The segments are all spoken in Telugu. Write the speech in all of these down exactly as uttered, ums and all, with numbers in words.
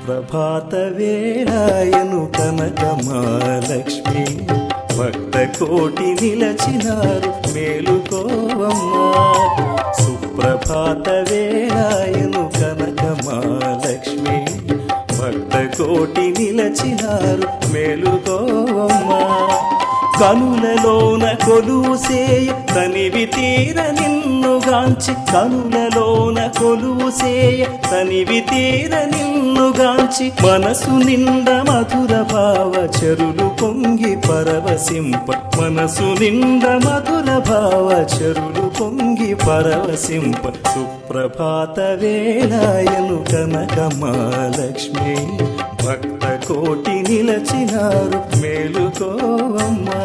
సుప్రభాత వేళాయను కనక మహాలక్ష్మి భక్త కోటి నిలచినారు మేలుకోవమ్మా. సుప్రభాత వేళాయను కనక మహాలక్ష్మి భక్త కోటి నిలచినారు మేలుకోవమ్మా. కనులలోన కొలువు సేయ తనివి తీర నిన్నుగాంచి, కనులలోన కొలువు సేయ తనివి తీర నిన్నుగాంచి, మనసు నిండ మధుర భావ చెరులు పొంగి పరవశింప, మనసు నిండ మధుర భావ చెరులు పొంగి పరవశింప. సుప్రభాత వేళాయను కనక మహాలక్ష్మి భక్త కోటి నిలచినారు మేలుకోవమ్మా.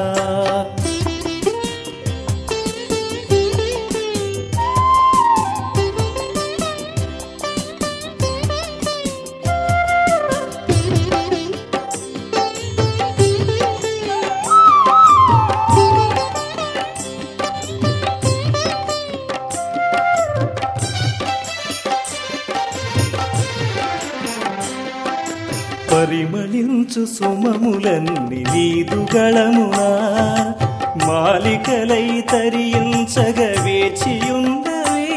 పరిమళించు సుమములన్ని నీదుగళమునా, మాలికలై తరించగ వేచియున్నవి.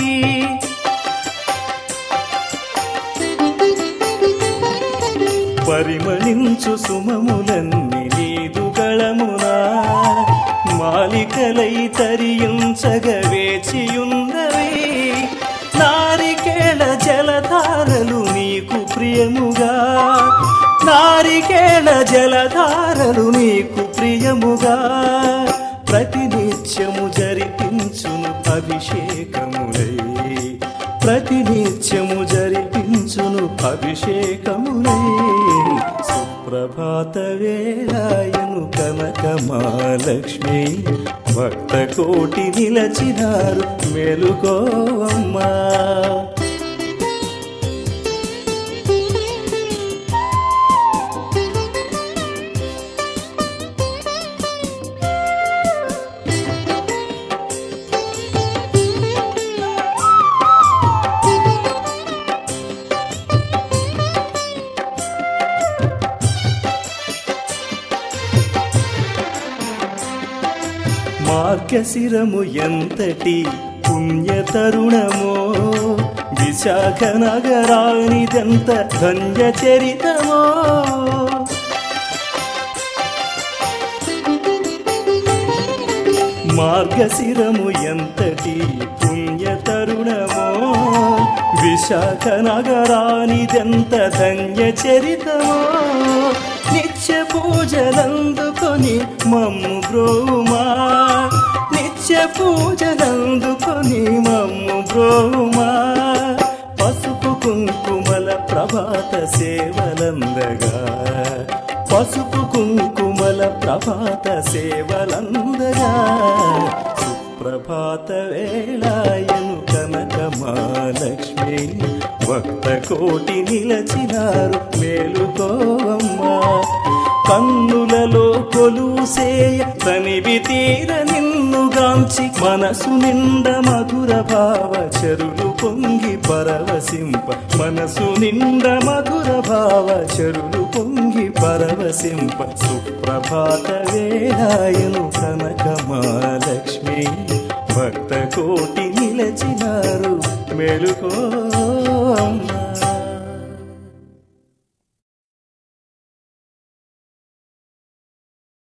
పరిమళించు సుమములన్ని నీదుగళమునా, మాలికలై తరించగ వేచియున్నవి. నారికేళ జలధారలు నీకు ప్రియముగా, నారికేళ జలధారలు నీకు ప్రియముగా, ప్రతినిత్యము జరిపించును అభిషేకములై, ప్రతినిత్యము జరిపించును అభిషేకములై. సుప్రభాత వేళాయను కనక మహాలక్ష్మి భక్త కోటి నిలచినారు మేలుకోవమ్మా. మార్గశిరము ఎంతటి పుణ్యతరుణమో, విశాఖ నగరానిదెంత ధన్య చరితమో. మార్గశిరము ఎంతటి పుణ్యతరుణమో, విశాఖ నగరానిదెంత ధన్య చరితమో. నిత్య పూజలందుకొని మమ్ము బ్రోమా, నిత్య పూజలందుకొని మమ్ము బ్రోమా. పసుపు కుంకుమల ప్రభాత సేవలందగా, పసుపు కుంకుమల ప్రభాత సేవలందగా. సుప్రభాత వేళాయను కనక మహాలక్ష్మి భక్త కోటి నిలచినారు మేలుకోవమ్మా. కన్నులలో కొలువు సేయ తనివి తీర నిన్నుగాంచి, మనసు నిండ మధుర భావ చెరులు పొంగి పరవశింప, మనసు నిండ మధుర భావ చెరులు పొంగి పరవశింప. సుప్రభాత వేళాయను కనక మహాలక్ష్మి భక్త కోటి నిలచినారు మేలుకోవమ్మా.